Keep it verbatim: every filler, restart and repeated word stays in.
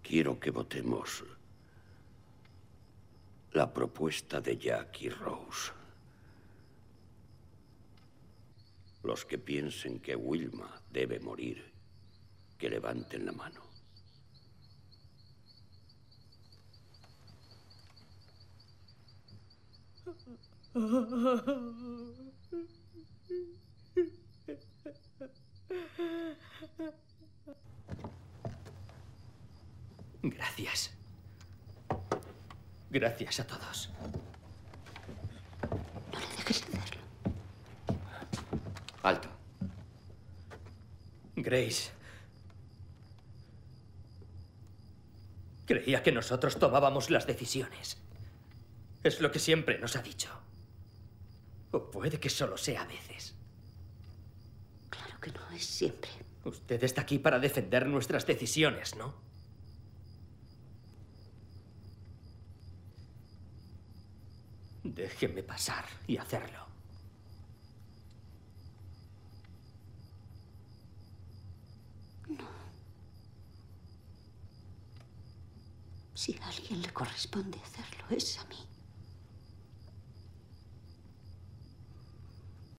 quiero que votemos la propuesta de Jack y Rose. Los que piensen que Wilma debe morir, que levanten la mano. Gracias. Gracias a todos. No le dejes hacerlo. Alto. Grace. Creía que nosotros tomábamos las decisiones. Es lo que siempre nos ha dicho. O puede que solo sea a veces. Claro que no es siempre. Usted está aquí para defender nuestras decisiones, ¿no? Déjeme pasar y hacerlo. No. Si a alguien le corresponde hacerlo, es a mí.